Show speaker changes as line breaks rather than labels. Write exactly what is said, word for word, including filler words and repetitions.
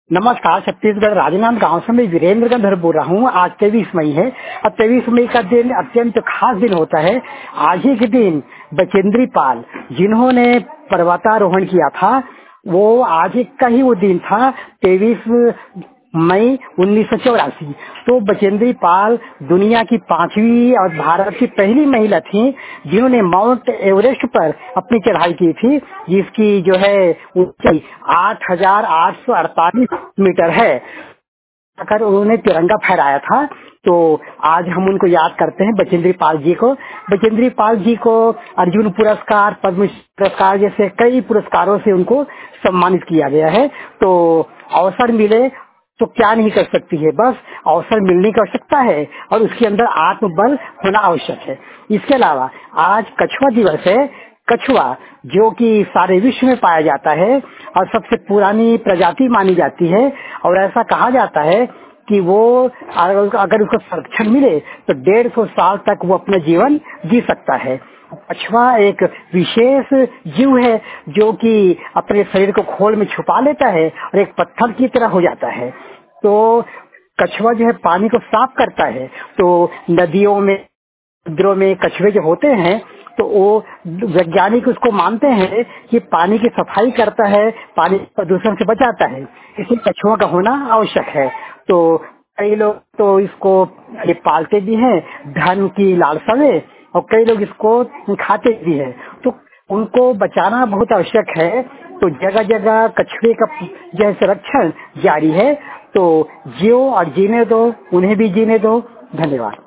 नमस्कार। छत्तीसगढ़ राजनांद गांव से मैं वीरेंद्र गंधर बोल रहा हूँ। आज तेईस मई है और तेईस मई का दिन अत्यंत खास दिन होता है। आज ही के दिन बचेंद्री पाल जिन्होंने पर्वतारोहण किया था, वो आज एक का ही वो दिन था, तेईस मई उन्नीस सौ चौरासी। तो बचेंद्री पाल दुनिया की पांचवी और भारत की पहली महिला थी जिन्होंने माउंट एवरेस्ट पर अपनी चढ़ाई की थी, जिसकी जो है ऊंचाई आठ हजार आठ सौ अड़तालीस मीटर है। अगर उन्होंने तिरंगा फहराया था, तो आज हम उनको याद करते हैं, बचेंद्री पाल जी को। बचेंद्री पाल जी को अर्जुन पुरस्कार, पद्म पुरस्कार जैसे कई पुरस्कारों से उनको सम्मानित किया गया है। तो अवसर मिले तो क्या नहीं कर सकती है, बस अवसर मिलने की आवश्यकता है और उसके अंदर आत्मबल होना आवश्यक है। इसके अलावा आज कछुआ दिवस है। कछुआ जो कि सारे विश्व में पाया जाता है और सबसे पुरानी प्रजाति मानी जाती है, और ऐसा कहा जाता है कि वो अगर उसको संरक्षण मिले तो डेढ़ सौ साल तक वो अपना जीवन जी सकता है। कछुआ एक विशेष जीव है जो कि अपने शरीर को खोल में छुपा लेता है और एक पत्थर की तरह हो जाता है। तो कछुआ जो है पानी को साफ करता है। तो नदियों में, समुद्रों में कछुए जो होते हैं, तो वो वैज्ञानिक उसको मानते हैं कि पानी की सफाई करता है, पानी प्रदूषण से बचाता है, इसलिए कछुआ का होना आवश्यक है। तो कई लोग तो इसको ये पालते भी हैं धन की लालसा में, और कई लोग इसको खाते भी हैं। तो उनको बचाना बहुत आवश्यक है। तो जगह जगह कछुए का जो संरक्षण जारी है। तो जियो और जीने दो, उन्हें भी जीने दो। धन्यवाद।